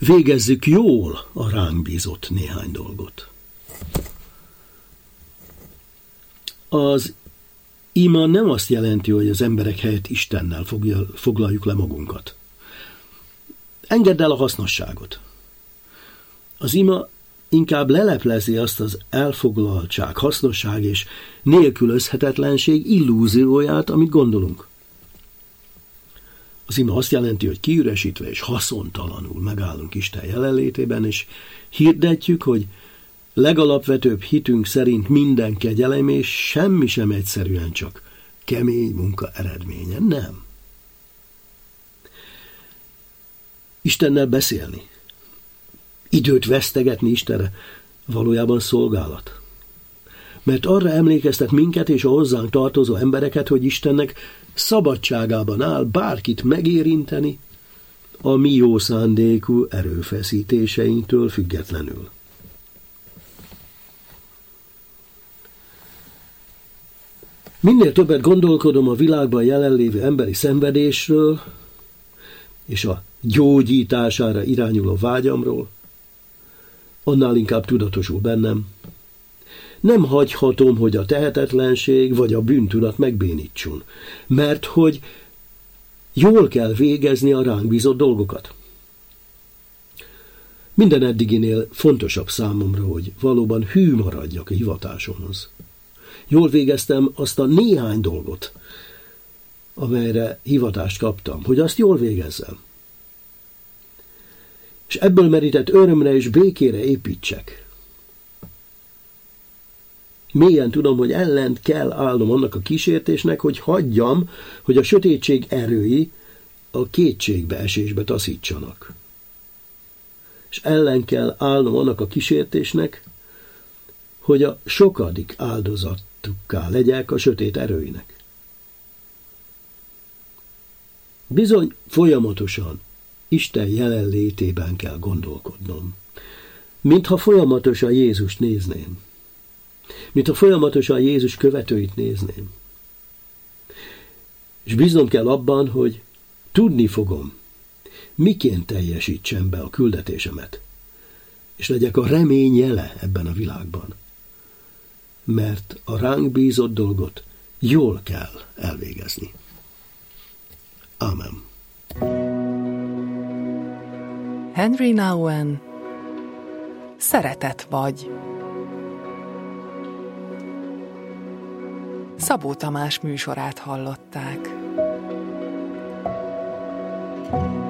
végezzük jól a ránk bízott néhány dolgot. Az ima nem azt jelenti, hogy az emberek helyett Istennel foglaljuk le magunkat. Engedd el a hasznosságot. Az ima inkább leleplezi azt az elfoglaltság, hasznosság és nélkülözhetetlenség illúzióját, amit gondolunk. Az ima azt jelenti, hogy kiüresítve és haszontalanul megállunk Isten jelenlétében, és hirdetjük, hogy legalapvetőbb hitünk szerint minden kegyelem, és semmi sem egyszerűen csak kemény munka eredménye. Nem. Istennel beszélni, időt vesztegetni Istenre, valójában szolgálat. Mert arra emlékeztet minket és a hozzánk tartozó embereket, hogy Istennek szabadságában áll bárkit megérinteni a mi jó szándékú erőfeszítéseinktől függetlenül. Minél többet gondolkodom a világban jelenlévő emberi szenvedésről és a gyógyítására irányuló vágyamról, annál inkább tudatosul bennem. Nem hagyhatom, hogy a tehetetlenség vagy a bűntudat megbénítson, mert hogy jól kell végezni a ránk bízott dolgokat. Minden eddiginél fontosabb számomra, hogy valóban hű maradjak a hivatásomhoz. Jól végeztem azt a néhány dolgot, amelyre hivatást kaptam, hogy azt jól végezzem. És ebből merített örömre és békére építsek. Mélyen tudom, hogy ellent kell állnom annak a kísértésnek, hogy hagyjam, hogy a sötétség erői a kétségbeesésbe taszítsanak. És ellen kell állnom annak a kísértésnek, hogy a sokadik áldozatukká legyek a sötét erőinek. Bizony folyamatosan Isten jelenlétében kell gondolkodnom, mintha folyamatosan Jézust nézném, mintha folyamatosan Jézus követőit nézném. És bíznom kell abban, hogy tudni fogom, miként teljesítsem be a küldetésemet, és legyek a remény jele ebben a világban, mert a ránk bízott dolgot jól kell elvégezni. Ámen. Henry Nouwen, Szeretet vagy. Szabó Tamás műsorát hallották.